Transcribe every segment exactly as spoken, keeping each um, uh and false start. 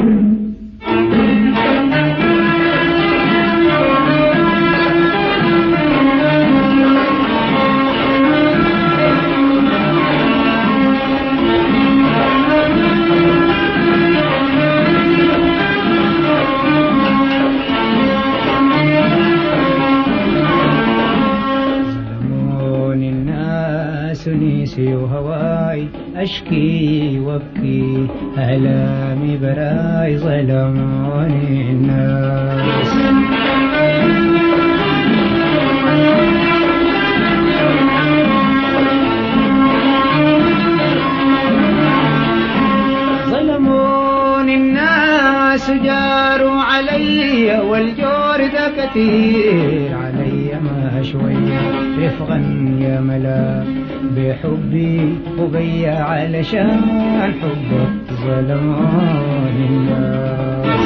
نيسي وهواي أشكي وابكي ألامي براي ظلموني الناس ظلموني الناس جاروا علي والجور ذا كثير علي ما شوية رفقا يا ملا بحبي وبيا علشان حبك ظلموني الناس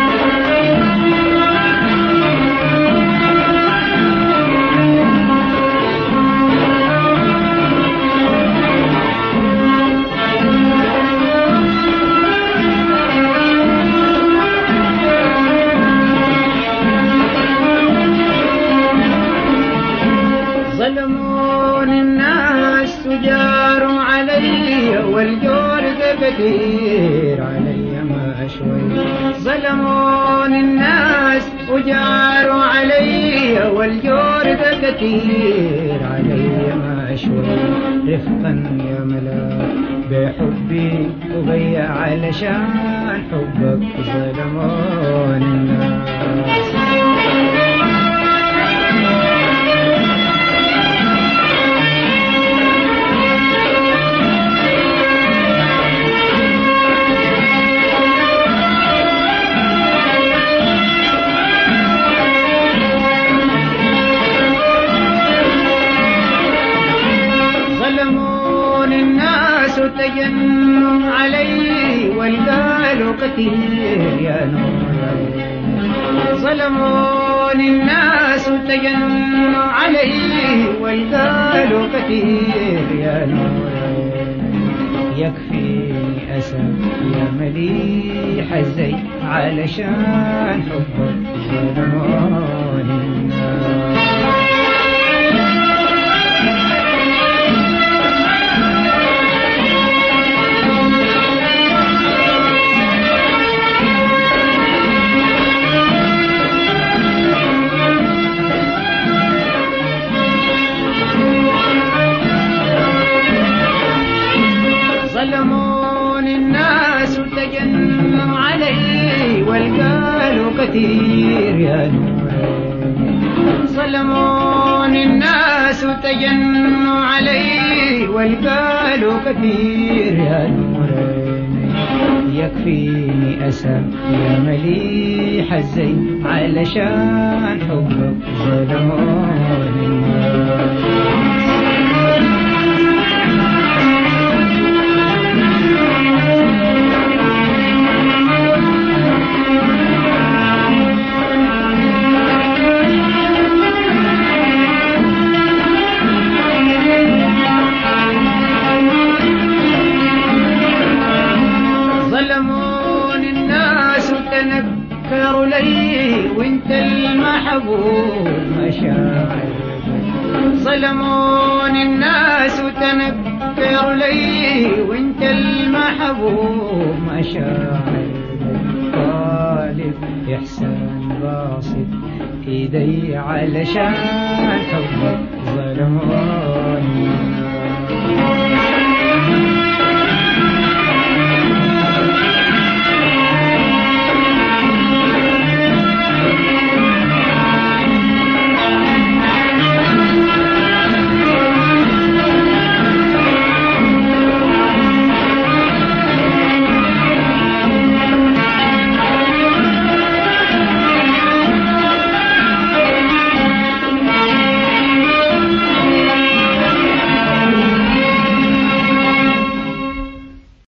ظلموني الناس وجاروا علي والجور كثير علي ما شوي ظلموني الناس وجاروا علي والجور كثير علي ما شوي رفقا يا ملا بحبي وبيا علشان حبك ظلموني الناس ظلموني الناس وتجنوا علي والقالوا كثير يا نور ظلموني الناس وتجنوا علي والقالوا كثير يا نور يكفيني أسى يا مليح الزي علشان حبك ظلموني الناس ظلموني الناس وتجنوا علي والقالوا كثير يا نور ظلموني الناس وتجنوا علي والقالوا كثير يا نور يكفيني أسى يا مليح الزين علشان حبك ظلموني الناس ظلموني الناس وتنكروا لي وانت المحبوب مشاعر ظلموني الناس وتنكروا لي وانت المحبوب مشاعر طالب إحسان باسط ايدي علشان حبك ظلموني